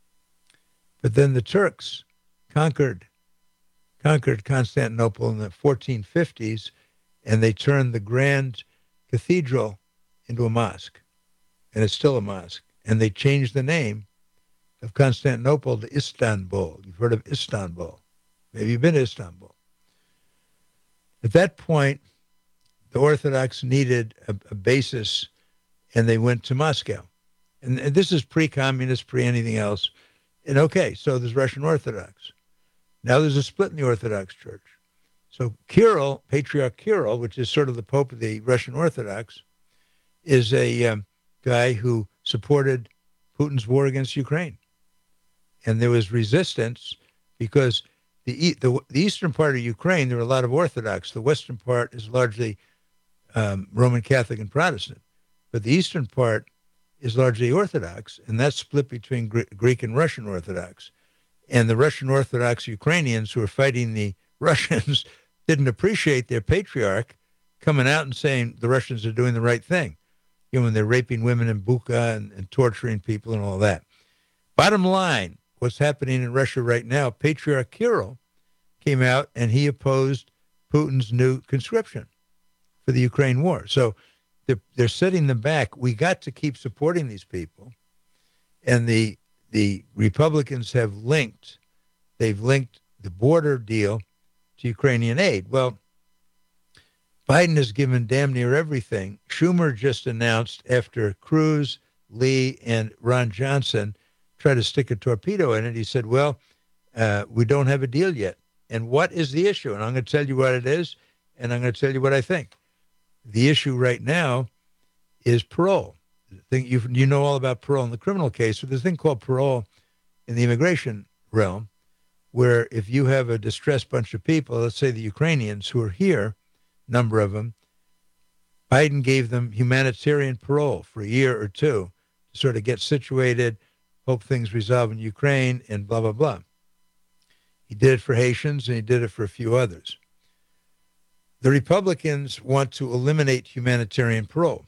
But then the Turks conquered, conquered Constantinople in the fourteen fifties, and they turned the grand cathedral into a mosque. And it's still a mosque. And they changed the name of Constantinople to Istanbul. You've heard of Istanbul. Maybe you've been to Istanbul. At that point, the Orthodox needed a, a basis, and they went to Moscow. And, and this is pre-communist, pre-anything else. And okay, so there's Russian Orthodox. Now there's a split in the Orthodox Church. So Kirill, Patriarch Kirill, which is sort of the Pope of the Russian Orthodox, is a um, guy who supported Putin's war against Ukraine. And there was resistance because the, the, the eastern part of Ukraine, there are a lot of Orthodox. The western part is largely um, Roman Catholic and Protestant. But the eastern part is largely Orthodox, and that's split between Gre- Greek and Russian Orthodox. And the Russian Orthodox Ukrainians who are fighting the Russians didn't appreciate their patriarch coming out and saying the Russians are doing the right thing. You know, when they're raping women in Bucha and, and torturing people and all that. Bottom line, what's happening in Russia right now, Patriarch Kirill came out and he opposed Putin's new conscription for the Ukraine war. So they're, they're setting them back. We got to keep supporting these people. And the the Republicans have linked, they've linked the border deal to Ukrainian aid. Well, Biden has given damn near everything. Schumer just announced after Cruz, Lee, and Ron Johnson tried to stick a torpedo in it, he said, well, uh, we don't have a deal yet. And what is the issue? And I'm going to tell you what it is, and I'm going to tell you what I think. The issue right now is parole. The thing you you know all about parole in the criminal case, but there's a thing called parole in the immigration realm, where if you have a distressed bunch of people, let's say the Ukrainians who are here, number of them, Biden gave them humanitarian parole for a year or two to sort of get situated, hope things resolve in Ukraine, and blah, blah, blah. He did it for Haitians, and he did it for a few others. The Republicans want to eliminate humanitarian parole.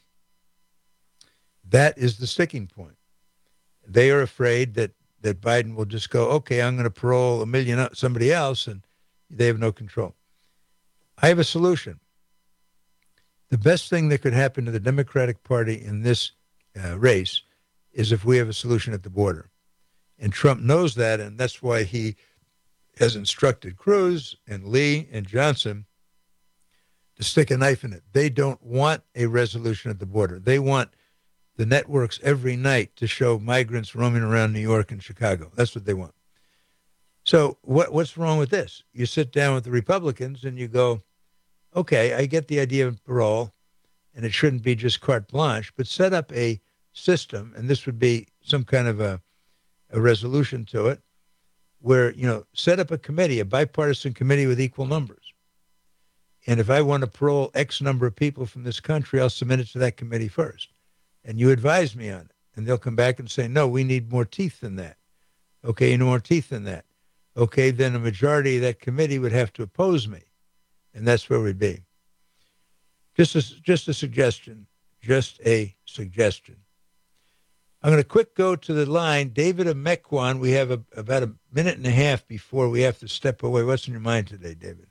That is the sticking point. They are afraid that, that Biden will just go, okay, I'm going to parole a million somebody else, and they have no control. I have a solution. The best thing that could happen to the Democratic Party in this uh, race is if we have a solution at the border. And Trump knows that, and that's why he has instructed Cruz and Lee and Johnson to stick a knife in it. They don't want a resolution at the border. They want the networks every night to show migrants roaming around New York and Chicago. That's what they want. So what what's wrong with this? You sit down with the Republicans and you go, okay, I get the idea of parole, and it shouldn't be just carte blanche, but set up a system, and this would be some kind of a, a resolution to it, where, you know, set up a committee, a bipartisan committee with equal numbers. And if I want to parole X number of people from this country, I'll submit it to that committee first. And you advise me on it. And they'll come back and say, no, we need more teeth than that. Okay, no more teeth than that. Okay, then a majority of that committee would have to oppose me. And that's where we'd be. Just a, just a suggestion. Just a suggestion. I'm going to quick go to the line. David of Mequon, we have a, about a minute and a half before we have to step away. What's in your mind today, David?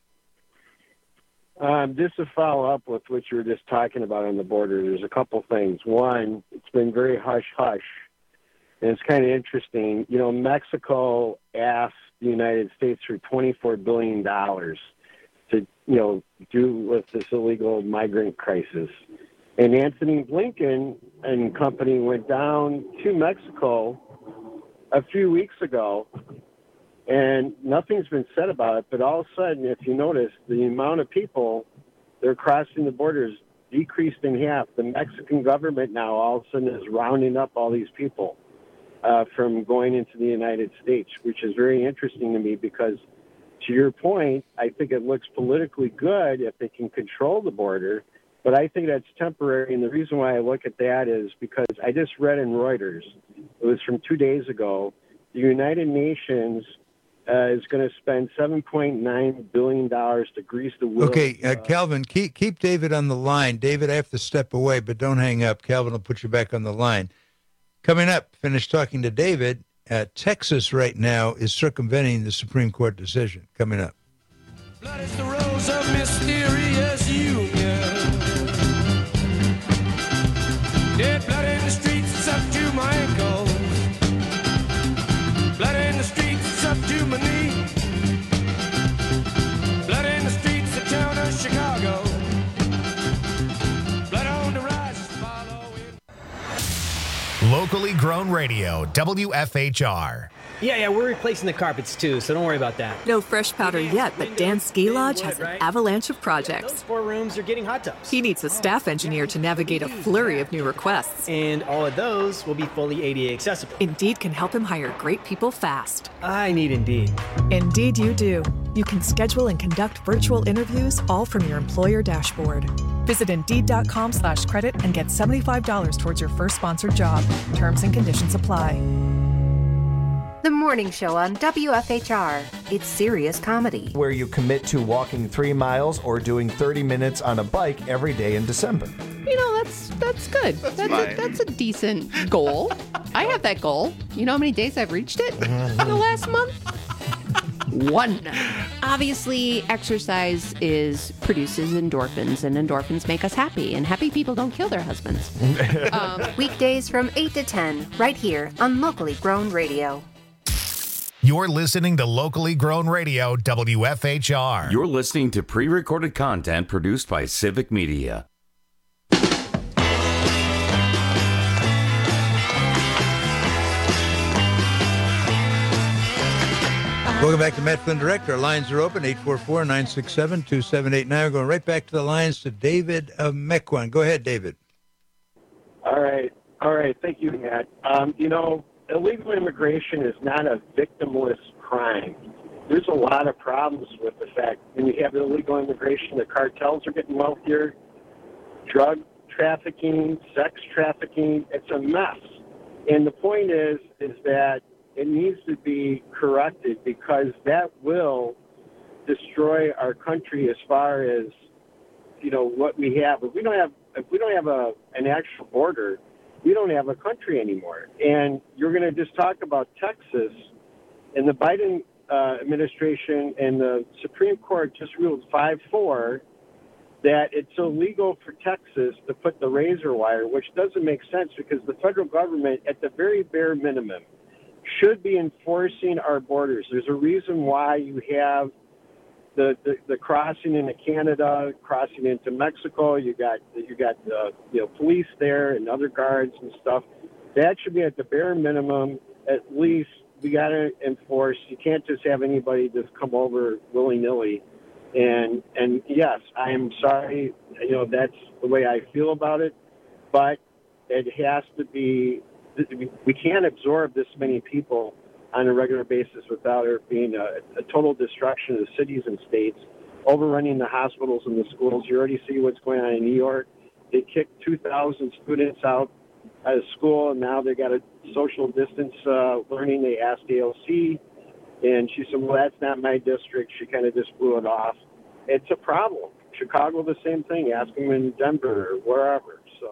Um, just to follow up with what you were just talking about on the border, there's a couple things. One, it's been very hush-hush, and it's kind of interesting. You know, Mexico asked the United States for twenty-four billion dollars to, you know, do with this illegal migrant crisis. And Anthony Blinken and company went down to Mexico a few weeks ago, and nothing's been said about it. But all of a sudden, if you notice, the amount of people that are crossing the borders decreased in half. The Mexican government now all of a sudden is rounding up all these people uh, from going into the United States, which is very interesting to me because, to your point, I think it looks politically good if they can control the border. But I think that's temporary, and the reason why I look at that is because I just read in Reuters, it was from two days ago, the United Nations uh, is going to spend seven point nine billion dollars to grease the wheels. Okay, uh, Calvin, keep keep David on the line. David, I have to step away, but don't hang up. Calvin will put you back on the line. Coming up, finish talking to David. Uh, Texas right now is circumventing the Supreme Court decision. Coming up. Blood is the rose of mysterious union. Dead blood in the streets, it's up to my ankles. Blood in the streets, it's up to my knee. Blood in the streets, the town of Chicago. Blood on the rise is following. Locally grown radio, W F H R. Yeah, yeah, we're replacing the carpets too, so don't worry about that. No fresh powder yet, but Dan's Ski Lodge has an avalanche of projects. Those four rooms are getting hot tubs. He needs a staff engineer to navigate a flurry of new requests. And all of those will be fully A D A accessible. Indeed can help him hire great people fast. I need Indeed. Indeed you do. You can schedule and conduct virtual interviews all from your employer dashboard. Visit Indeed.com slash credit and get seventy-five dollars towards your first sponsored job. Terms and conditions apply. The morning show on W F H R. It's serious comedy. Where you commit to walking three miles or doing thirty minutes on a bike every day in December. You know, that's that's good. That's, that's, a, that's a decent goal. I have that goal. You know how many days I've reached it in the last month? One. Obviously, exercise is produces endorphins, and endorphins make us happy, and happy people don't kill their husbands. um, Weekdays from eight to ten, right here on Locally Grown Radio. You're listening to Locally Grown Radio, W F H R. You're listening to pre-recorded content produced by Civic Media. Welcome back to Matt Flynn Direct. Our lines are open, eight four four, nine six seven, two seven eight nine. We're going right back to the lines to David of Mequon. Go ahead, David. All right. All right. Thank you, Matt. Um, you know, illegal immigration is not a victimless crime. There's a lot of problems with the fact when you have illegal immigration, the cartels are getting wealthier, drug trafficking, sex trafficking. It's a mess. And the point is, is that it needs to be corrected because that will destroy our country as far as, you know, what we have. If we don't have, if we don't have a an actual border, we don't have a country anymore. And you're going to just talk about Texas, and the Biden uh, administration and the Supreme Court just ruled five four that it's illegal for Texas to put the razor wire, which doesn't make sense because the federal government, at the very bare minimum, should be enforcing our borders. There's a reason why you have the, the, the crossing into Canada, crossing into Mexico. You got you got the you know police there and other guards and stuff. That should be at the bare minimum. At least we got to enforce. You can't just have anybody just come over willy nilly. And and yes, I am sorry. You know that's the way I feel about it, but it has to be. We can't absorb this many people on a regular basis without there being a, a total destruction of the cities and states, overrunning the hospitals and the schools. You already see what's going on in New York. They kicked two thousand students out of school, and now they got a social distance uh, learning. They asked A O C, and she said, well, that's not my district. She kind of just blew it off. It's a problem. Chicago, the same thing. Ask them in Denver or wherever. So.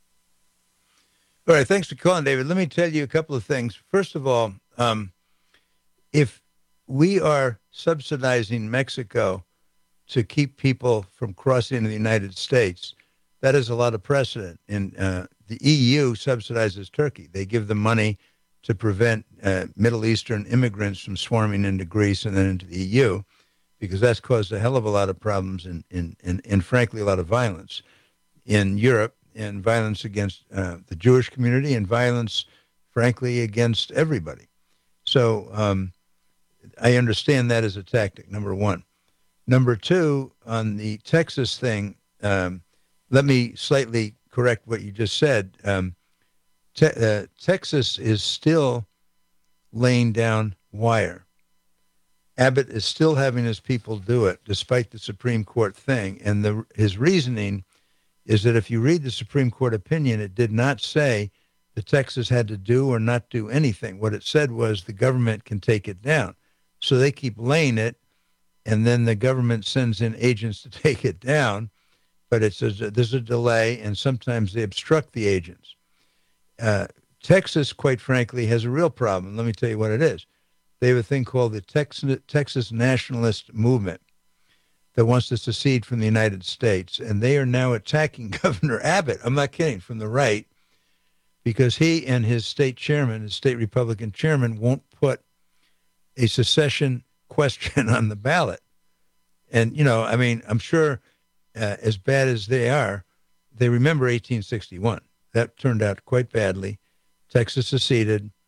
All right, thanks for calling, David. Let me tell you a couple of things. First of all, um, if we are subsidizing Mexico to keep people from crossing into the United States, that is a lot of precedent. And uh, the E U subsidizes Turkey. They give them money to prevent uh, Middle Eastern immigrants from swarming into Greece and then into the E U, because that's caused a hell of a lot of problems and, and, and, and frankly, a lot of violence in Europe. And violence against uh, the Jewish community and violence, frankly, against everybody. So um, I understand that as a tactic, number one. Number two, on the Texas thing, um, let me slightly correct what you just said. Um, te- uh, Texas is still laying down wire. Abbott is still having his people do it, despite the Supreme Court thing. And the, his reasoning is that if you read the Supreme Court opinion, it did not say that Texas had to do or not do anything. What it said was the government can take it down. So they keep laying it, and then the government sends in agents to take it down, but it's a, there's a delay, and sometimes they obstruct the agents. Uh, Texas, quite frankly, has a real problem. Let me tell you what it is. They have a thing called the Texas, Texas Nationalist Movement that wants to secede from the United States, and they are now attacking Governor Abbott. I'm not kidding, from the right, because he and his state chairman, his state Republican chairman, won't put a secession question on the ballot. And, you know, I mean, I'm sure uh, as bad as they are, they remember eighteen sixty-one. That turned out quite badly. Texas seceded,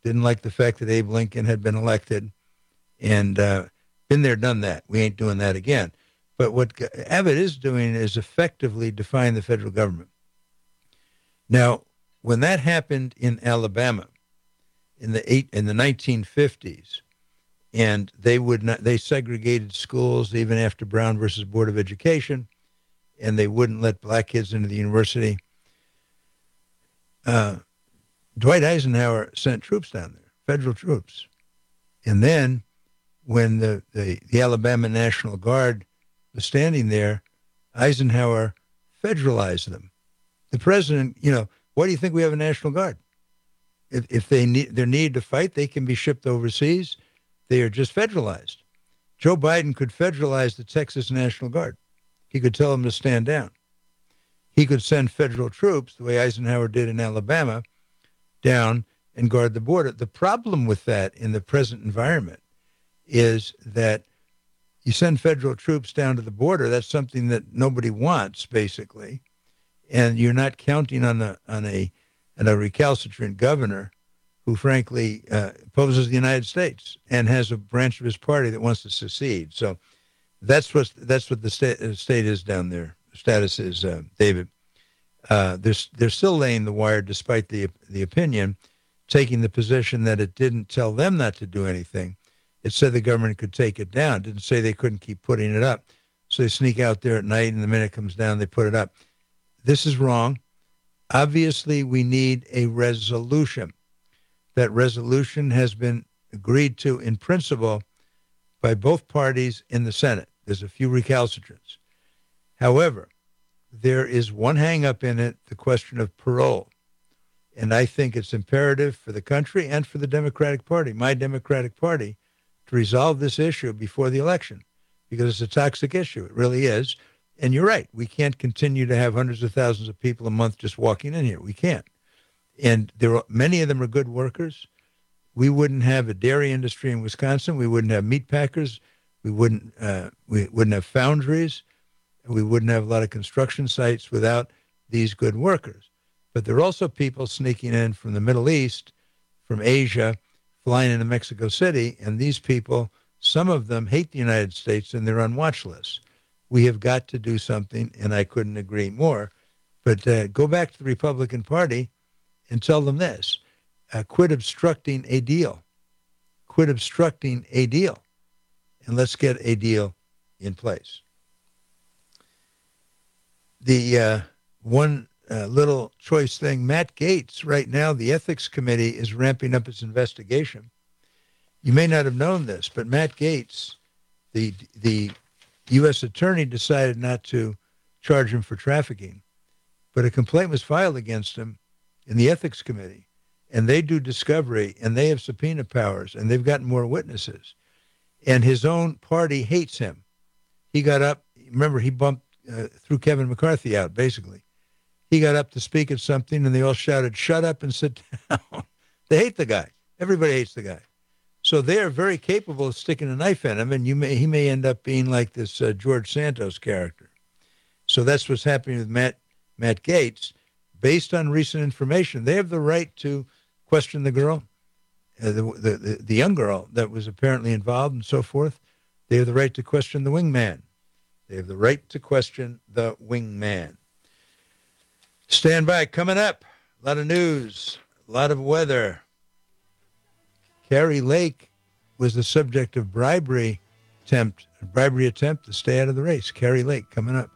didn't like the fact that Abe Lincoln had been elected, and uh, been there, done that. We ain't doing that again. But what Abbott is doing is effectively defying the federal government. Now, when that happened in Alabama in the eight in the nineteen fifties, and they would not they segregated schools even after Brown versus Board of Education, and they wouldn't let black kids into the university. Uh, Dwight Eisenhower sent troops down there, federal troops, and then when the, the, the Alabama National Guard was standing there, Eisenhower federalized them. The president, you know, why do you think we have a National Guard? If, if they need their need to fight, they can be shipped overseas. They are just federalized. Joe Biden could federalize the Texas National Guard. He could tell them to stand down. He could send federal troops, the way Eisenhower did in Alabama, down and guard the border. The problem with that in the present environment is that you send federal troops down to the border. That's something that nobody wants, basically, and you're not counting on a on a on a recalcitrant governor who, frankly, uh, opposes the United States and has a branch of his party that wants to secede. So that's what that's what the state, the state is down there. The status is, uh, David. Uh, they're they're still laying the wire, despite the the opinion, taking the position that it didn't tell them not to do anything. It said the government could take it down. It didn't say they couldn't keep putting it up. So they sneak out there at night, and the minute it comes down, they put it up. This is wrong. Obviously, we need a resolution. That resolution has been agreed to in principle by both parties in the Senate. There's a few recalcitrants. However, there is one hang-up in it, the question of parole. And I think it's imperative for the country and for the Democratic Party, my Democratic Party, to resolve this issue before the election, because it's a toxic issue. It really is. And you're right. We can't continue to have hundreds of thousands of people a month just walking in here. We can't. And there are, many of them are good workers. We wouldn't have a dairy industry in Wisconsin. We wouldn't have meat packers. We wouldn't, uh, we wouldn't have foundries. We wouldn't have a lot of construction sites without these good workers. But there are also people sneaking in from the Middle East, from Asia, flying into Mexico City, and these people, some of them hate the United States and they're on watch lists. We have got to do something, and I couldn't agree more. But uh, go back to the Republican Party and tell them this. Uh, quit obstructing a deal. Quit obstructing a deal. And let's get a deal in place. The uh, one uh, little choice thing, Matt Gaetz, right now, the Ethics Committee is ramping up its investigation. You may not have known this, but Matt Gaetz, the the U S attorney, decided not to charge him for trafficking. But a complaint was filed against him in the Ethics Committee, and they do discovery, and they have subpoena powers, and they've gotten more witnesses. And his own party hates him. He got up, remember, he bumped, uh, threw Kevin McCarthy out, basically. He got up to speak at something, and they all shouted, "Shut up and sit down." They hate the guy. Everybody hates the guy. So they are very capable of sticking a knife in him, and you may he may end up being like this uh, George Santos character. So that's what's happening with Matt Matt Gaetz. Based on recent information, they have the right to question the girl, uh, the, the, the the young girl that was apparently involved and so forth. They have the right to question the wingman. They have the right to question the wingman. Stand by. Coming up, a lot of news, a lot of weather. Kari Lake was the subject of bribery attempt, a bribery attempt to stay out of the race. Kari Lake coming up.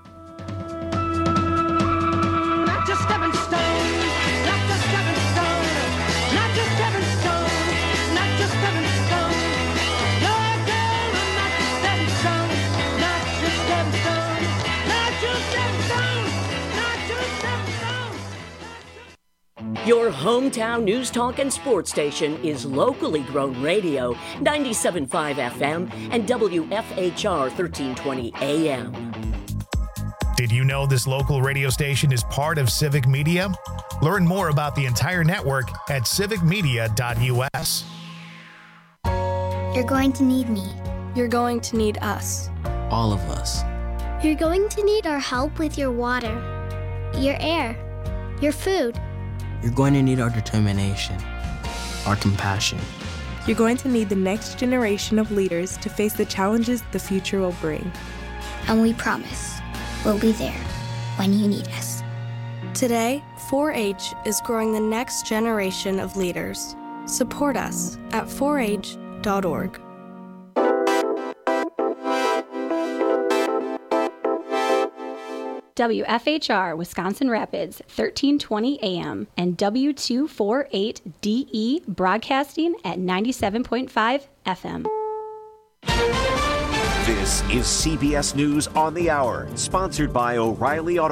Not just stepping stone, not just stepping stone, not just stepping stone, not just stepping stone. You're a girl, I'm not just stepping stone, not just stepping stone, not just stepping stone, not just stepping stone. Your hometown news, talk, and sports station is locally grown radio, ninety-seven point five F M and W F H R thirteen twenty A M. Did you know this local radio station is part of Civic Media? Learn more about the entire network at civic media dot U S. You're going to need me. You're going to need us. All of us. You're going to need our help with your water, your air, your food. You're going to need our determination. our compassion. You're going to need the next generation of leaders to face the challenges the future will bring. And we promise we'll be there when you need us. Today, four H is growing the next generation of leaders. Support us at four H dot org. W F H R Wisconsin Rapids, thirteen twenty A M, and W two forty-eight D E broadcasting at ninety-seven point five F M. This is C B S News on the Hour, sponsored by O'Reilly Auto.